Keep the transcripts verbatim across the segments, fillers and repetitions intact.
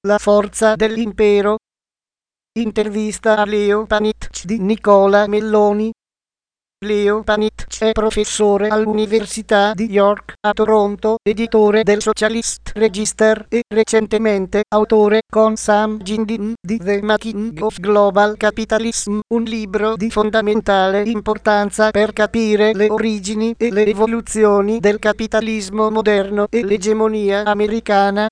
La forza dell'impero. Intervista a Leo Panitch di Nicola Melloni. Leo Panitch è professore all'Università di York a Toronto, editore del Socialist Register e recentemente autore con Sam Gindin di The Making of Global Capitalism, un libro di fondamentale importanza per capire le origini e le evoluzioni del capitalismo moderno e l'egemonia americana.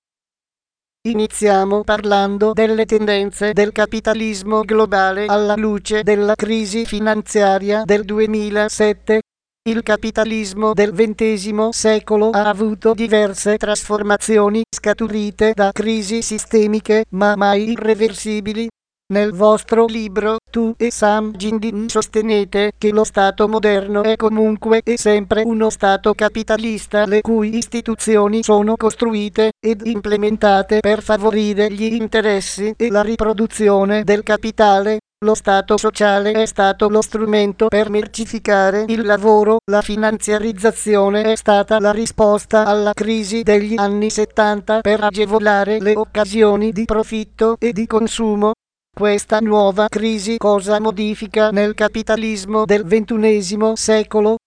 Iniziamo parlando delle tendenze del capitalismo globale alla luce della crisi finanziaria del duemilasette. Il capitalismo del ventesimo secolo ha avuto diverse trasformazioni scaturite da crisi sistemiche ma mai irreversibili. Nel vostro libro, tu e Sam Gindin sostenete che lo Stato moderno è comunque e sempre uno Stato capitalista le cui istituzioni sono costruite ed implementate per favorire gli interessi e la riproduzione del capitale. Lo Stato sociale è stato lo strumento per mercificare il lavoro, la finanziarizzazione è stata la risposta alla crisi degli anni settanta per agevolare le occasioni di profitto e di consumo. Questa nuova crisi cosa modifica nel capitalismo del ventunesimo secolo?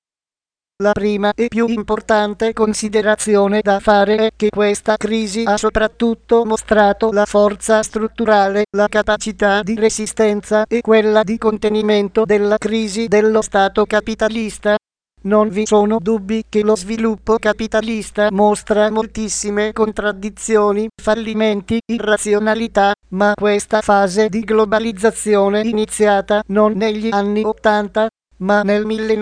La prima e più importante considerazione da fare è che questa crisi ha soprattutto mostrato la forza strutturale, la capacità di resistenza e quella di contenimento della crisi dello Stato capitalista. Non vi sono dubbi che lo sviluppo capitalista mostra moltissime contraddizioni, fallimenti, irrazionalità, ma questa fase di globalizzazione iniziata non negli anni ottanta, ma nel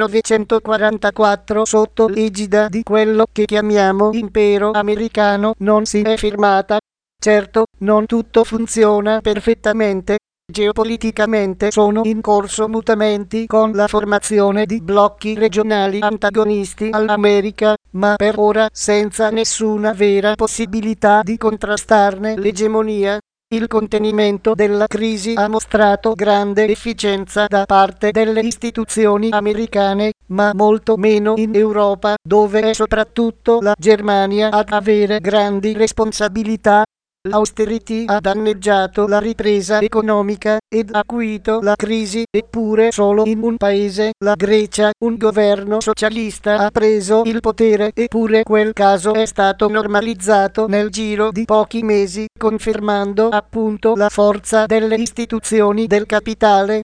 millenovecentoquarantaquattro sotto l'egida di quello che chiamiamo impero americano non si è fermata. Certo, non tutto funziona perfettamente. Geopoliticamente sono in corso mutamenti con la formazione di blocchi regionali antagonisti all'America, ma per ora senza nessuna vera possibilità di contrastarne l'egemonia. Il contenimento della crisi ha mostrato grande efficienza da parte delle istituzioni americane, ma molto meno in Europa, dove è soprattutto la Germania ad avere grandi responsabilità. L'austerity ha danneggiato la ripresa economica ed acuito la crisi, eppure solo in un paese, la Grecia, un governo socialista ha preso il potere, eppure quel caso è stato normalizzato nel giro di pochi mesi, confermando appunto la forza delle istituzioni del capitale.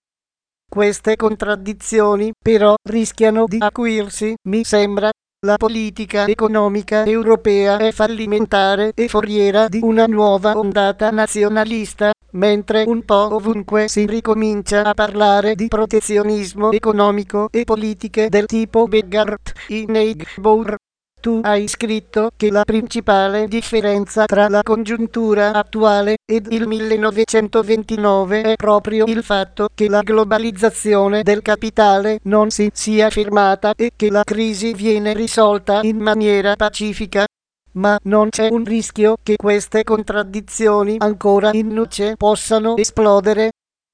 Queste contraddizioni, però, rischiano di acuirsi, mi sembra. La politica economica europea è fallimentare e foriera di una nuova ondata nazionalista, mentre un po' ovunque si ricomincia a parlare di protezionismo economico e politiche del tipo Begart i Neighbor. Tu hai scritto che la principale differenza tra la congiuntura attuale ed il millenovecentoventinove è proprio il fatto che la globalizzazione del capitale non si sia fermata e che la crisi viene risolta in maniera pacifica. Ma non c'è un rischio che queste contraddizioni ancora in nuce possano esplodere?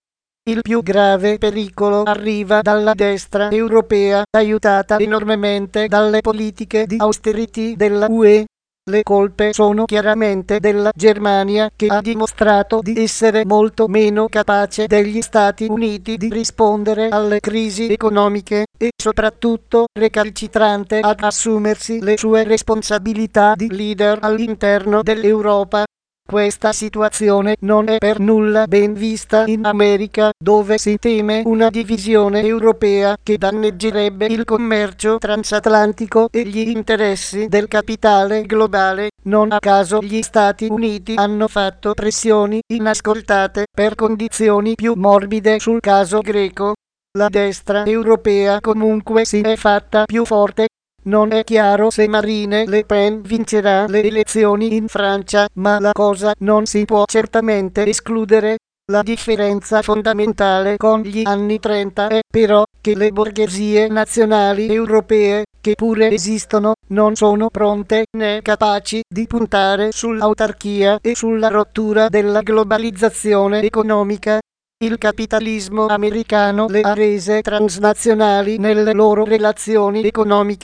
Il più grave pericolo arriva dalla destra europea, aiutata enormemente dalle politiche di austerity della U E. Le colpe sono chiaramente della Germania, che ha dimostrato di essere molto meno capace degli Stati Uniti di rispondere alle crisi economiche e soprattutto recalcitrante ad assumersi le sue responsabilità di leader all'interno dell'Europa. Questa situazione non è per nulla ben vista in America, dove si teme una divisione europea che danneggerebbe il commercio transatlantico e gli interessi del capitale globale. Non a caso gli Stati Uniti hanno fatto pressioni inascoltate per condizioni più morbide sul caso greco. La destra europea comunque si è fatta più forte. Non è chiaro se Marine Le Pen vincerà le elezioni in Francia, ma la cosa non si può certamente escludere. La differenza fondamentale con gli anni trenta è però che le borghesie nazionali europee, che pure esistono, non sono pronte né capaci di puntare sull'autarchia e sulla rottura della globalizzazione economica. Il capitalismo americano le ha rese transnazionali nelle loro relazioni economiche.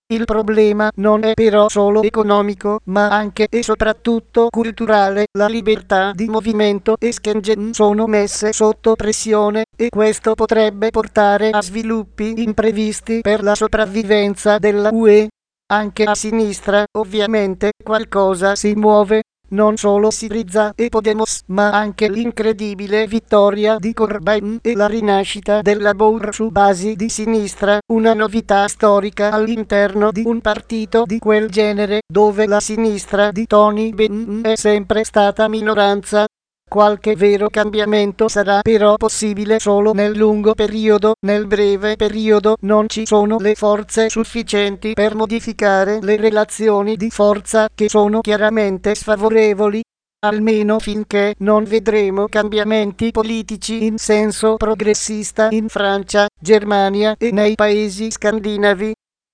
Il problema non è però solo economico, ma anche e soprattutto culturale. La libertà di movimento e Schengen sono messe sotto pressione e questo potrebbe portare a sviluppi imprevisti per la sopravvivenza della U E. Anche a sinistra, ovviamente, qualcosa si muove. Non solo Syriza e Podemos, ma anche l'incredibile vittoria di Corbyn e la rinascita del Labour su basi di sinistra, una novità storica all'interno di un partito di quel genere, dove la sinistra di Tony Benn è sempre stata minoranza. Qualche vero cambiamento sarà però possibile solo nel lungo periodo, nel breve periodo non ci sono le forze sufficienti per modificare le relazioni di forza che sono chiaramente sfavorevoli, almeno finché non vedremo cambiamenti politici in senso progressista in Francia, Germania e nei paesi scandinavi.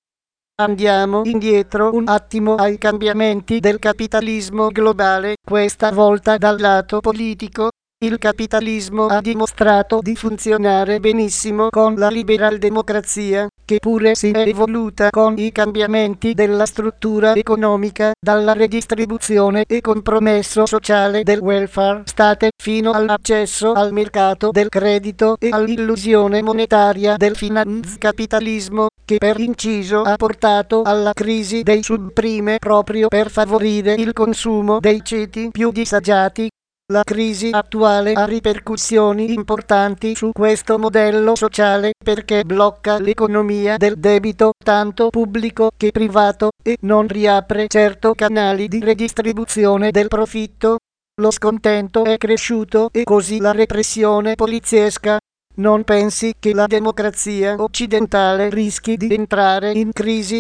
Andiamo indietro un attimo ai cambiamenti del capitalismo globale, questa volta dal lato politico. Il capitalismo ha dimostrato di funzionare benissimo con la liberal democrazia, che pure si è evoluta con i cambiamenti della struttura economica, dalla redistribuzione e compromesso sociale del welfare state fino all'accesso al mercato del credito e all'illusione monetaria del finanzcapitalismo, che per inciso ha portato alla crisi dei subprime proprio per favorire il consumo dei ceti più disagiati. La crisi attuale ha ripercussioni importanti su questo modello sociale perché blocca l'economia del debito, tanto pubblico che privato, e non riapre certo canali di redistribuzione del profitto. Lo scontento è cresciuto e così la repressione poliziesca. Non pensi che la democrazia occidentale rischi di entrare in crisi?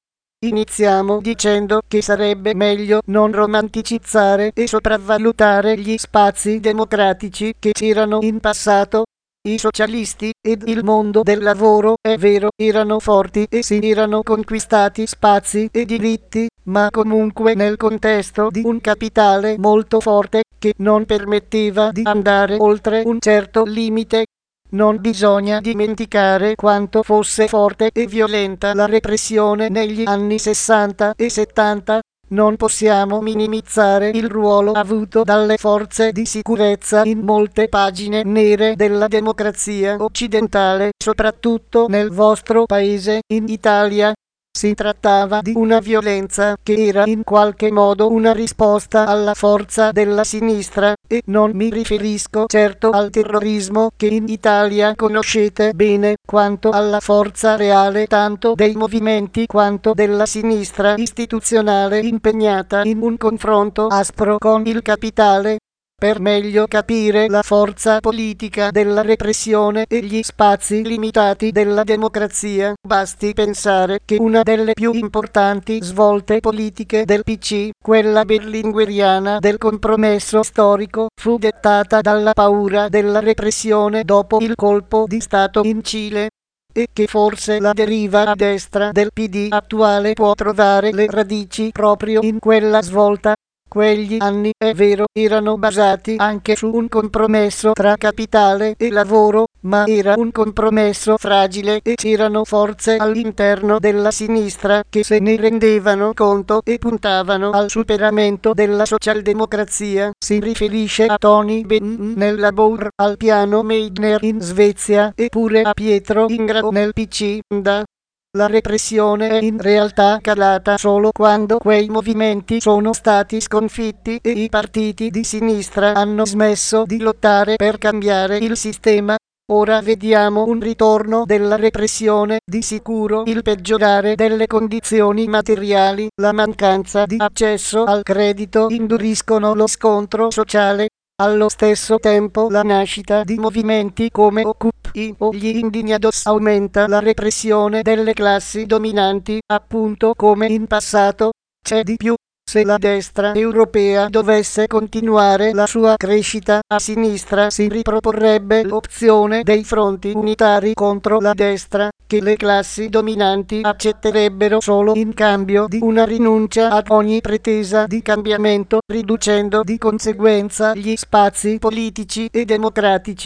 Iniziamo dicendo che sarebbe meglio non romanticizzare e sopravvalutare gli spazi democratici che c'erano in passato. I socialisti ed il mondo del lavoro, è vero, erano forti e si erano conquistati spazi e diritti, ma comunque nel contesto di un capitale molto forte che non permetteva di andare oltre un certo limite. Non bisogna dimenticare quanto fosse forte e violenta la repressione negli anni sessanta e settanta. Non possiamo minimizzare il ruolo avuto dalle forze di sicurezza in molte pagine nere della democrazia occidentale, soprattutto nel vostro paese, in Italia. Si trattava di una violenza che era in qualche modo una risposta alla forza della sinistra, e non mi riferisco certo al terrorismo che in Italia conoscete bene, quanto alla forza reale tanto dei movimenti quanto della sinistra istituzionale impegnata in un confronto aspro con il capitale. Per meglio capire la forza politica della repressione e gli spazi limitati della democrazia, basti pensare che una delle più importanti svolte politiche del P C, quella berlingueriana del compromesso storico, fu dettata dalla paura della repressione dopo il colpo di Stato in Cile, e che forse la deriva a destra del P D attuale può trovare le radici proprio in quella svolta. Quegli anni, è vero, erano basati anche su un compromesso tra capitale e lavoro, ma era un compromesso fragile e c'erano forze all'interno della sinistra che se ne rendevano conto e puntavano al superamento della socialdemocrazia. Si riferisce a Tony Benn nel Labour, al piano Meidner in Svezia e pure a Pietro Ingrao nel P C D. La repressione è in realtà calata solo quando quei movimenti sono stati sconfitti e i partiti di sinistra hanno smesso di lottare per cambiare il sistema. Ora vediamo un ritorno della repressione, di sicuro il peggiorare delle condizioni materiali, la mancanza di accesso al credito induriscono lo scontro sociale. Allo stesso tempo la nascita di movimenti come Occupy o gli Indignados aumenta la repressione delle classi dominanti, appunto come in passato. C'è di più. Se la destra europea dovesse continuare la sua crescita, a sinistra si riproporrebbe l'opzione dei fronti unitari contro la destra, che le classi dominanti accetterebbero solo in cambio di una rinuncia ad ogni pretesa di cambiamento, riducendo di conseguenza gli spazi politici e democratici.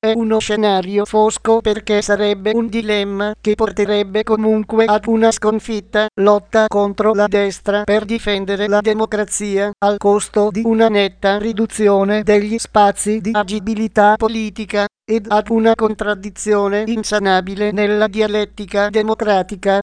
È uno scenario fosco perché sarebbe un dilemma che porterebbe comunque ad una sconfitta, lotta contro la destra per difendere la democrazia, al costo di una netta riduzione degli spazi di agibilità politica, ed ad una contraddizione insanabile nella dialettica democratica.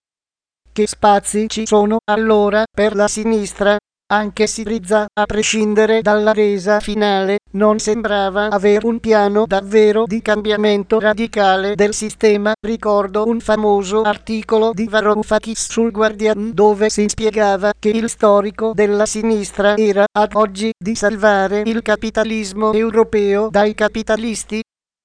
Che spazi ci sono allora per la sinistra? Anche Syriza, a prescindere dalla resa finale, non sembrava avere un piano davvero di cambiamento radicale del sistema. Ricordo un famoso articolo di Varoufakis sul Guardian dove si spiegava che il storico della sinistra era, ad oggi, di salvare il capitalismo europeo dai capitalisti.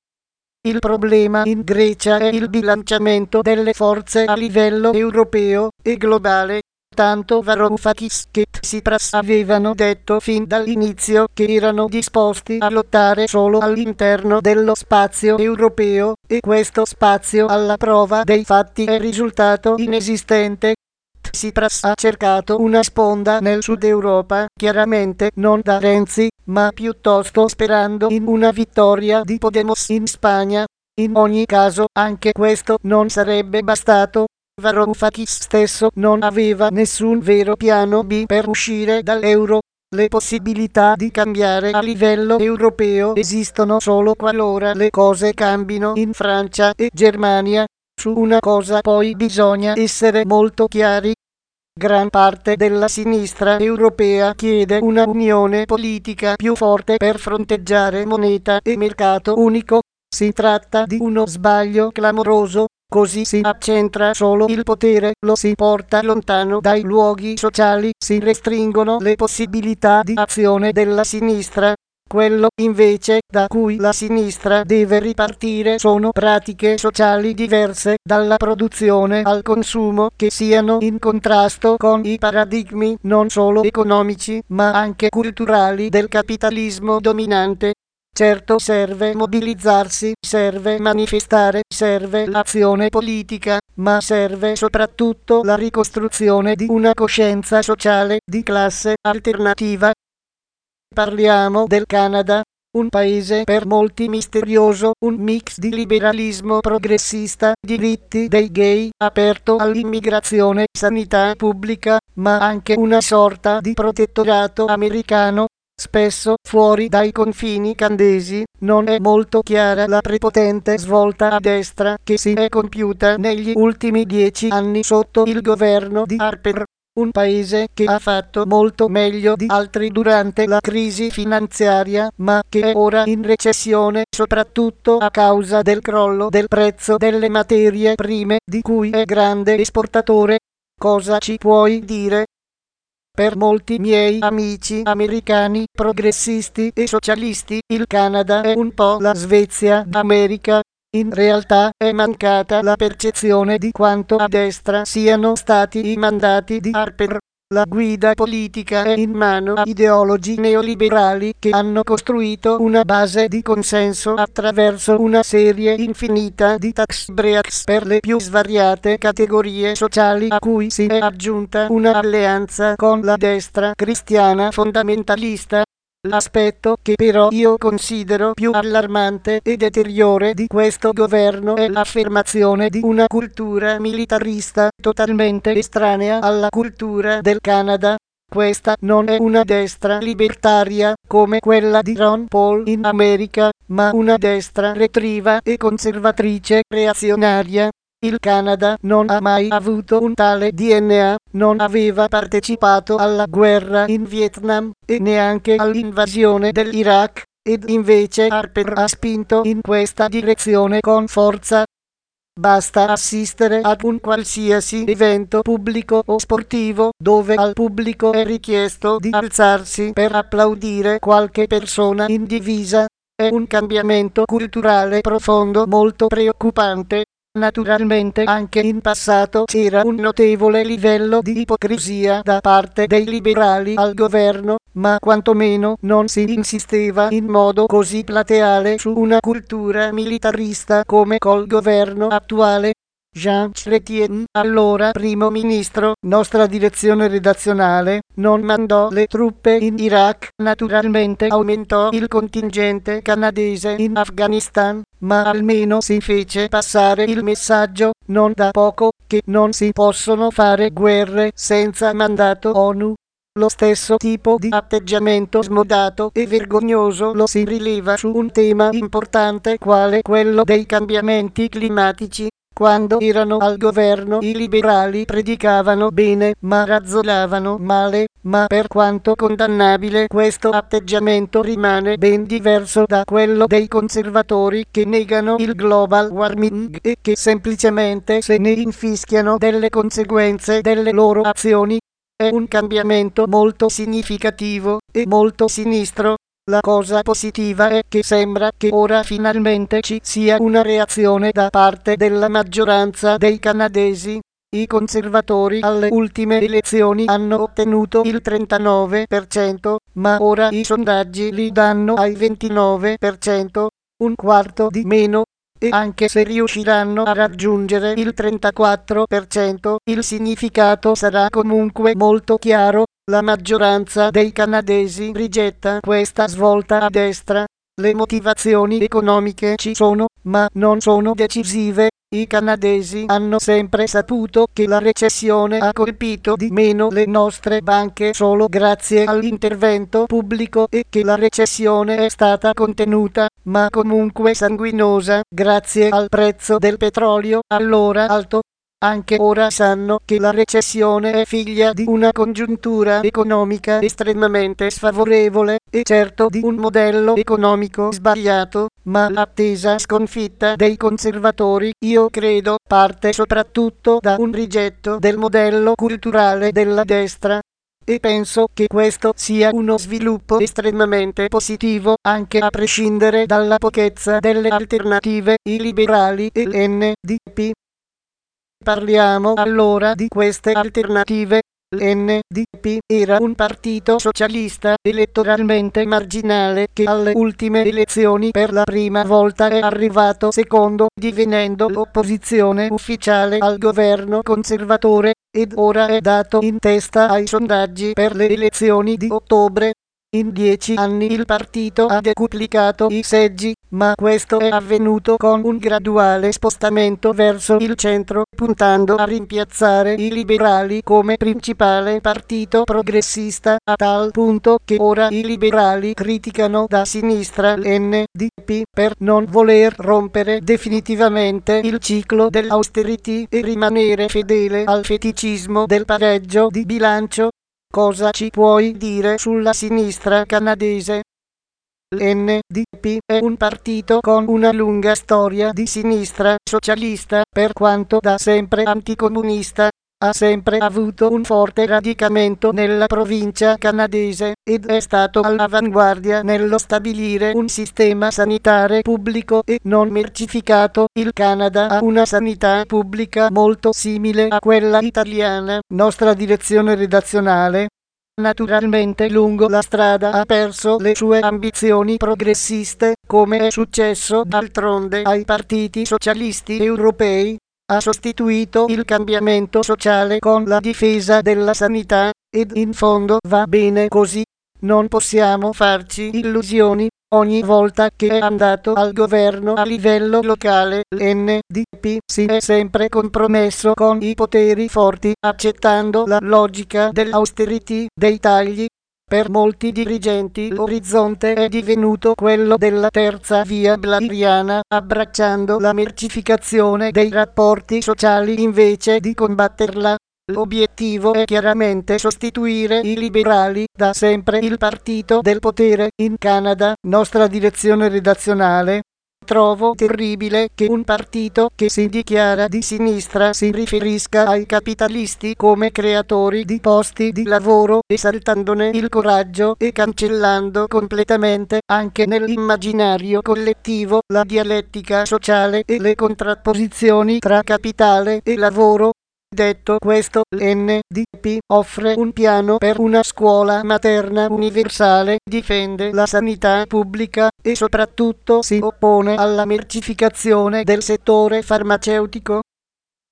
Il problema in Grecia è il bilanciamento delle forze a livello europeo e globale. Tanto Varoufakis che Tsipras avevano detto fin dall'inizio che erano disposti a lottare solo all'interno dello spazio europeo, e questo spazio alla prova dei fatti è risultato inesistente. Tsipras ha cercato una sponda nel Sud Europa, chiaramente non da Renzi, ma piuttosto sperando in una vittoria di Podemos in Spagna. In ogni caso, anche questo non sarebbe bastato. Varoufakis stesso non aveva nessun vero piano B per uscire dall'euro. Le possibilità di cambiare a livello europeo esistono solo qualora le cose cambino in Francia e Germania. Su una cosa poi bisogna essere molto chiari. Gran parte della sinistra europea chiede una unione politica più forte per fronteggiare moneta e mercato unico. Si tratta di uno sbaglio clamoroso. Così si accentra solo il potere, lo si porta lontano dai luoghi sociali, si restringono le possibilità di azione della sinistra. Quello, invece, da cui la sinistra deve ripartire sono pratiche sociali diverse, dalla produzione al consumo, che siano in contrasto con i paradigmi non solo economici, ma anche culturali del capitalismo dominante. Certo, serve mobilizzarsi, serve manifestare, serve l'azione politica, ma serve soprattutto la ricostruzione di una coscienza sociale di classe alternativa. Parliamo del Canada, un paese per molti misterioso, un mix di liberalismo progressista, diritti dei gay, aperto all'immigrazione, sanità pubblica, ma anche una sorta di protettorato americano. Spesso fuori dai confini canadesi, non è molto chiara la prepotente svolta a destra che si è compiuta negli ultimi dieci anni sotto il governo di Harper, un paese che ha fatto molto meglio di altri durante la crisi finanziaria, ma che è ora in recessione soprattutto a causa del crollo del prezzo delle materie prime di cui è grande esportatore. Cosa ci puoi dire? Per molti miei amici americani, progressisti e socialisti, il Canada è un po' la Svezia d'America. In realtà è mancata la percezione di quanto a destra siano stati i mandati di Harper. La guida politica è in mano a ideologi neoliberali che hanno costruito una base di consenso attraverso una serie infinita di tax breaks per le più svariate categorie sociali, a cui si è aggiunta una alleanza con la destra cristiana fondamentalista. L'aspetto che però io considero più allarmante e deteriore di questo governo è l'affermazione di una cultura militarista totalmente estranea alla cultura del Canada. Questa non è una destra libertaria come quella di Ron Paul in America, ma una destra retriva e conservatrice reazionaria. Il Canada non ha mai avuto un tale D N A, non aveva partecipato alla guerra in Vietnam e neanche all'invasione dell'Iraq, ed invece Harper ha spinto in questa direzione con forza. Basta assistere ad un qualsiasi evento pubblico o sportivo dove al pubblico è richiesto di alzarsi per applaudire qualche persona in divisa. È un cambiamento culturale profondo molto preoccupante. Naturalmente anche in passato c'era un notevole livello di ipocrisia da parte dei liberali al governo, ma quantomeno non si insisteva in modo così plateale su una cultura militarista come col governo attuale. Jean Chrétien, allora primo ministro, nostra direzione redazionale, non mandò le truppe in Iraq, naturalmente aumentò il contingente canadese in Afghanistan, ma almeno si fece passare il messaggio, non da poco, che non si possono fare guerre senza mandato ONU. Lo stesso tipo di atteggiamento smodato e vergognoso lo si rileva su un tema importante quale quello dei cambiamenti climatici. Quando erano al governo i liberali predicavano bene ma razzolavano male, ma per quanto condannabile questo atteggiamento rimane ben diverso da quello dei conservatori che negano il global warming e che semplicemente se ne infischiano delle conseguenze delle loro azioni. È un cambiamento molto significativo e molto sinistro. La cosa positiva è che sembra che ora finalmente ci sia una reazione da parte della maggioranza dei canadesi. I conservatori alle ultime elezioni hanno ottenuto il trentanove per cento, ma ora i sondaggi li danno ai ventinove per cento, un quarto di meno. E anche se riusciranno a raggiungere il trentaquattro per cento, il significato sarà comunque molto chiaro. La maggioranza dei canadesi rigetta questa svolta a destra. Le motivazioni economiche ci sono, ma non sono decisive. I canadesi hanno sempre saputo che la recessione ha colpito di meno le nostre banche solo grazie all'intervento pubblico e che la recessione è stata contenuta, ma comunque sanguinosa, grazie al prezzo del petrolio allora alto. Anche ora sanno che la recessione è figlia di una congiuntura economica estremamente sfavorevole e certo di un modello economico sbagliato, ma l'attesa sconfitta dei conservatori, io credo, parte soprattutto da un rigetto del modello culturale della destra. E penso che questo sia uno sviluppo estremamente positivo, anche a prescindere dalla pochezza delle alternative, i liberali e l'N D P. Parliamo allora di queste alternative. L'N D P era un partito socialista elettoralmente marginale che alle ultime elezioni per la prima volta è arrivato secondo, divenendo l'opposizione ufficiale al governo conservatore, ed ora è dato in testa ai sondaggi per le elezioni di ottobre. In dieci anni il partito ha decuplicato i seggi, ma questo è avvenuto con un graduale spostamento verso il centro, puntando a rimpiazzare i liberali come principale partito progressista, a tal punto che ora i liberali criticano da sinistra l'N D P per non voler rompere definitivamente il ciclo dell'austerity e rimanere fedele al feticismo del pareggio di bilancio. Cosa ci puoi dire sulla sinistra canadese? L'N D P è un partito con una lunga storia di sinistra socialista, per quanto da sempre anticomunista. Ha sempre avuto un forte radicamento nella provincia canadese ed è stato all'avanguardia nello stabilire un sistema sanitario pubblico e non mercificato. Il Canada ha una sanità pubblica molto simile a quella italiana. Nostra direzione redazionale. Naturalmente lungo la strada ha perso le sue ambizioni progressiste, come è successo d'altronde ai partiti socialisti europei. Ha sostituito il cambiamento sociale con la difesa della sanità, ed in fondo va bene così. Non possiamo farci illusioni. Ogni volta che è andato al governo a livello locale, l'N D P si è sempre compromesso con i poteri forti, accettando la logica dell'austerity, dei tagli. Per molti dirigenti l'orizzonte è divenuto quello della terza via blairiana, abbracciando la mercificazione dei rapporti sociali invece di combatterla. L'obiettivo è chiaramente sostituire i liberali, da sempre il partito del potere in Canada. Nostra direzione redazionale. Trovo terribile che un partito che si dichiara di sinistra si riferisca ai capitalisti come creatori di posti di lavoro, esaltandone il coraggio e cancellando completamente, anche nell'immaginario collettivo, la dialettica sociale e le contrapposizioni tra capitale e lavoro. Detto questo, l'N D P offre un piano per una scuola materna universale, difende la sanità pubblica e soprattutto si oppone alla mercificazione del settore farmaceutico.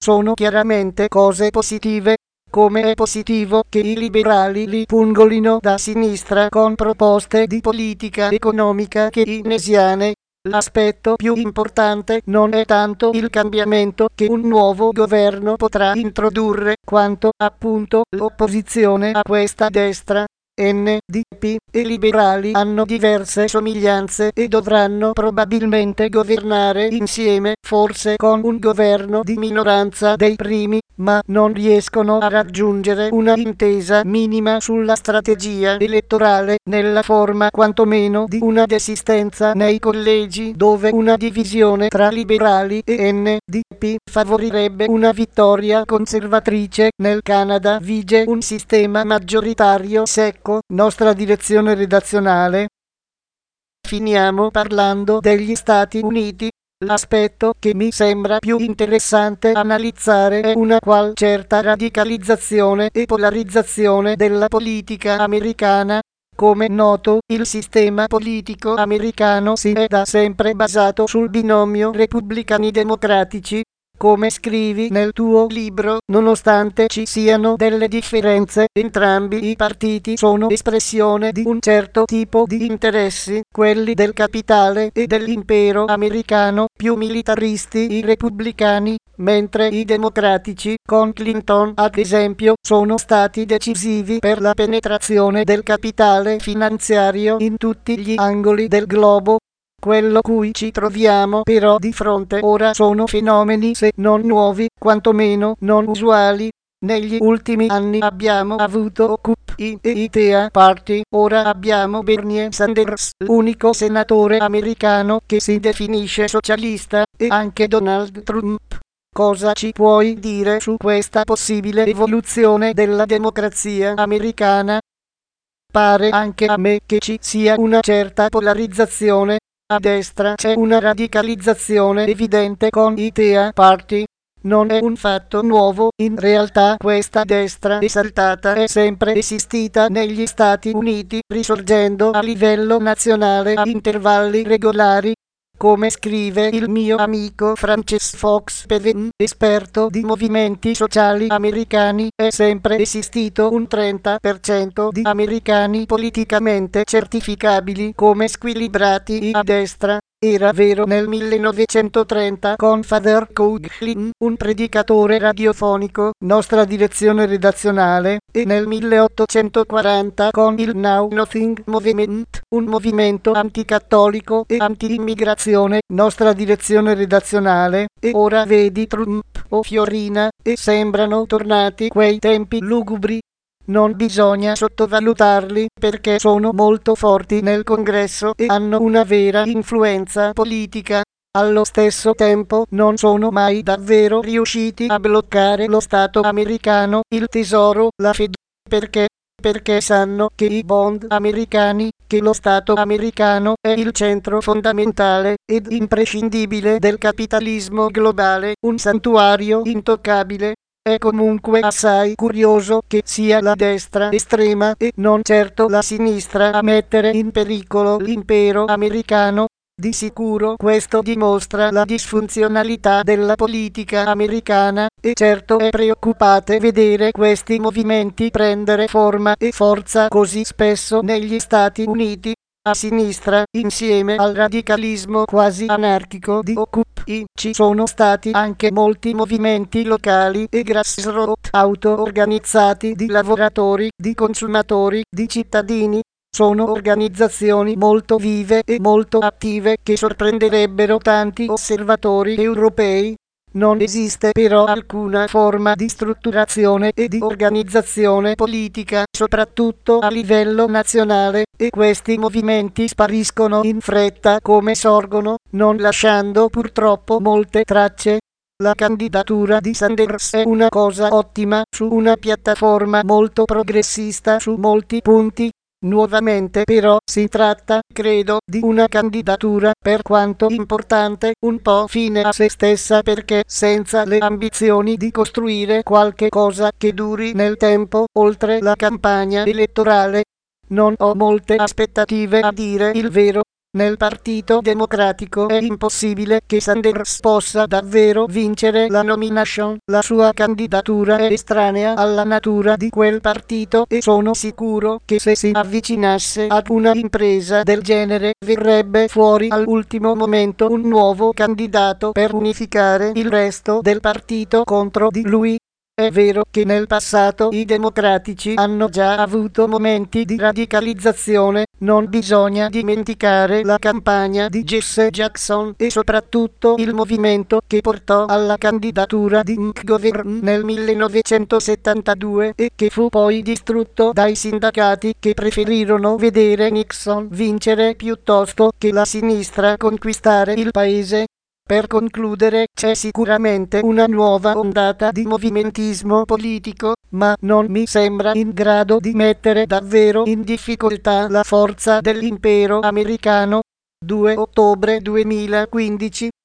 sono chiaramente cose positive, come è positivo che i liberali li pungolino da sinistra con proposte di politica economica keynesiane. L'aspetto più importante non è tanto il cambiamento che un nuovo governo potrà introdurre, quanto appunto l'opposizione a questa destra. N D P e liberali hanno diverse somiglianze e dovranno probabilmente governare insieme, forse con un governo di minoranza dei primi, ma non riescono a raggiungere una intesa minima sulla strategia elettorale, nella forma quantomeno di una desistenza nei collegi dove una divisione tra liberali e N D P favorirebbe una vittoria conservatrice. Nel Canada vige un sistema maggioritario secco. Nostra direzione redazionale. Finiamo parlando degli Stati Uniti. L'aspetto che mi sembra più interessante analizzare è una qual certa radicalizzazione e polarizzazione della politica americana. Come noto, il sistema politico americano si è da sempre basato sul binomio repubblicani-democratici. Come scrivi nel tuo libro, nonostante ci siano delle differenze, entrambi i partiti sono espressione di un certo tipo di interessi, quelli del capitale e dell'impero americano, più militaristi i repubblicani, mentre i democratici, con Clinton ad esempio, sono stati decisivi per la penetrazione del capitale finanziario in tutti gli angoli del globo. Quello cui ci troviamo però di fronte ora sono fenomeni se non nuovi, quantomeno non usuali. Negli ultimi anni abbiamo avuto Occupy e i Tea Party, ora abbiamo Bernie Sanders, l'unico senatore americano che si definisce socialista, e anche Donald Trump. Cosa ci puoi dire su questa possibile evoluzione della democrazia americana? Pare anche a me che ci sia una certa polarizzazione. A destra c'è una radicalizzazione evidente con i Tea Party. Non è un fatto nuovo, in realtà questa destra esaltata è sempre esistita negli Stati Uniti, risorgendo a livello nazionale a intervalli regolari. Come scrive il mio amico Frances Fox Peven, esperto di movimenti sociali americani, è sempre esistito un trenta per cento di americani politicamente certificabili come squilibrati a destra. Era vero nel millenovecentotrenta con Father Coughlin, un predicatore radiofonico, nostra direzione redazionale, e nel milleottocentoquaranta con il Now Nothing Movement, un movimento anticattolico e anti-immigrazione, nostra direzione redazionale, e ora vedi Trump o Fiorina, e sembrano tornati quei tempi lugubri. Non bisogna sottovalutarli, perché sono molto forti nel Congresso e hanno una vera influenza politica. Allo stesso tempo non sono mai davvero riusciti a bloccare lo Stato americano, il tesoro, la Fed, perché perché sanno che i bond americani, che lo Stato americano è il centro fondamentale ed imprescindibile del capitalismo globale, un santuario intoccabile. È comunque assai curioso che sia la destra estrema e non certo la sinistra a mettere in pericolo l'impero americano. Di sicuro questo dimostra la disfunzionalità della politica americana, e certo è preoccupante vedere questi movimenti prendere forma e forza così spesso negli Stati Uniti. A sinistra, insieme al radicalismo quasi anarchico di Occupy, ci sono stati anche molti movimenti locali e grassroots auto-organizzati di lavoratori, di consumatori, di cittadini. Sono organizzazioni molto vive e molto attive che sorprenderebbero tanti osservatori europei. Non esiste però alcuna forma di strutturazione e di organizzazione politica, soprattutto a livello nazionale, e questi movimenti spariscono in fretta come sorgono, non lasciando purtroppo molte tracce. La candidatura di Sanders è una cosa ottima, su una piattaforma molto progressista su molti punti. Nuovamente però si tratta, credo, di una candidatura, per quanto importante, un po' fine a se stessa, perché senza le ambizioni di costruire qualche cosa che duri nel tempo, oltre la campagna elettorale, non ho molte aspettative, a dire il vero. Nel Partito Democratico è impossibile che Sanders possa davvero vincere la nomination, la sua candidatura è estranea alla natura di quel partito e sono sicuro che se si avvicinasse ad una impresa del genere verrebbe fuori all'ultimo momento un nuovo candidato per unificare il resto del partito contro di lui. È vero che nel passato i democratici hanno già avuto momenti di radicalizzazione, non bisogna dimenticare la campagna di Jesse Jackson e soprattutto il movimento che portò alla candidatura di McGovern nel millenovecentosettantadue e che fu poi distrutto dai sindacati che preferirono vedere Nixon vincere piuttosto che la sinistra conquistare il paese. Per concludere, c'è sicuramente una nuova ondata di movimentismo politico, ma non mi sembra in grado di mettere davvero in difficoltà la forza dell'impero americano. due ottobre duemilaquindici